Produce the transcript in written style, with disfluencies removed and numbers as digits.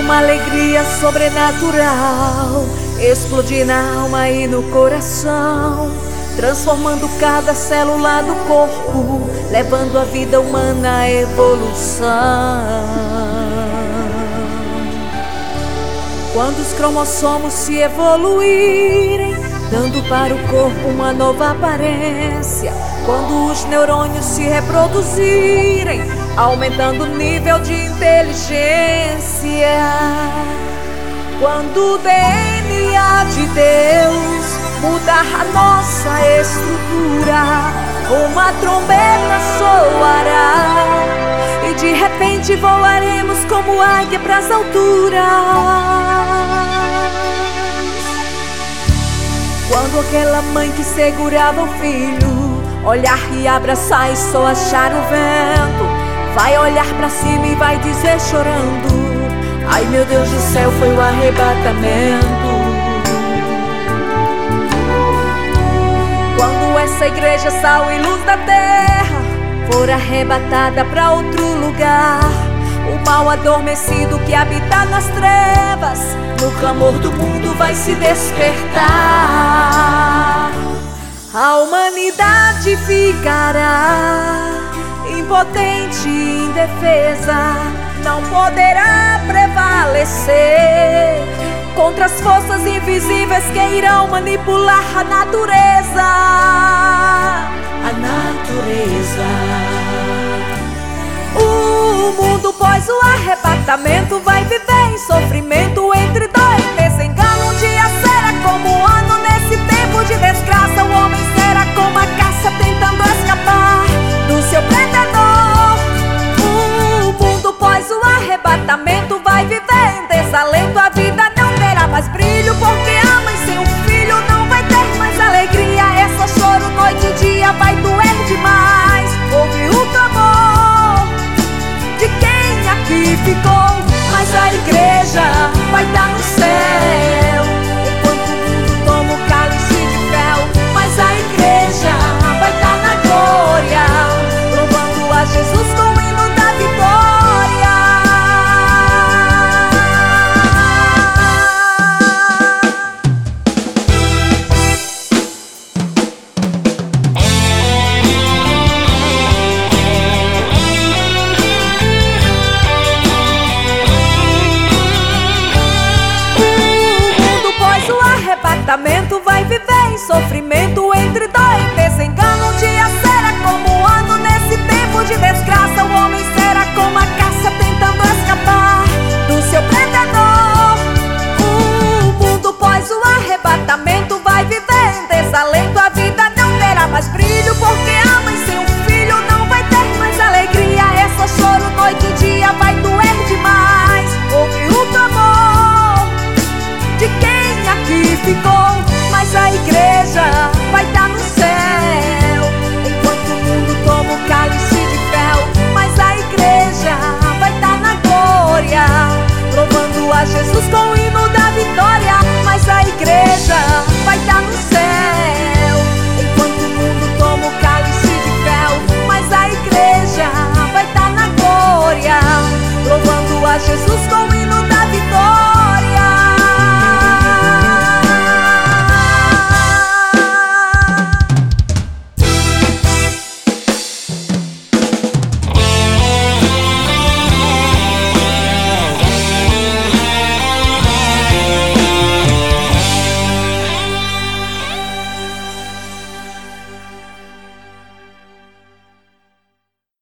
uma alegria sobrenatural explodir na alma e no coração, transformando cada célula do corpo, levando a vida humana à evolução. Quando os cromossomos se evoluírem, dando para o corpo uma nova aparência, quando os neurônios se reproduzirem, aumentando o nível de inteligência, quando o DNA de Deus mudar a nossa estrutura, uma trombeta soará e de repente voaremos como águia pras alturas. Quando aquela mãe que segurava o filho olhar e abraçar e só achar o vento, vai olhar pra cima e vai dizer chorando: ai meu Deus do céu, foi o arrebatamento. Quando essa igreja, sal e luz da terra, for arrebatada pra outro lugar, o mal adormecido que habita nas trevas, no clamor do mundo vai se despertar. A humanidade ficará impotente e indefesa, não poderá prevalecer contra as forças invisíveis que irão manipular a natureza. A natureza. O mundo pós o arrebatamento vai viver em sofrimento, entre dor e desengano. Um dia será como um ano, nesse tempo de desgraça o homem será como a caça tentando escapar do seu predador. O mundo pós o arrebatamento vai viver em desalento, a vida não terá mais brilho, porque a mãe sem um filho não vai ter mais alegria. É só choro noite e dia, vai doer demais. Ouve o clamor de quem aqui ficou, mas a igreja vai dar no céu, enquanto o mundo toma o cálice de fel. Mas a igreja vai dar na glória, louvando a Jesus com o hino da vitória. Vai viver em sofrimento,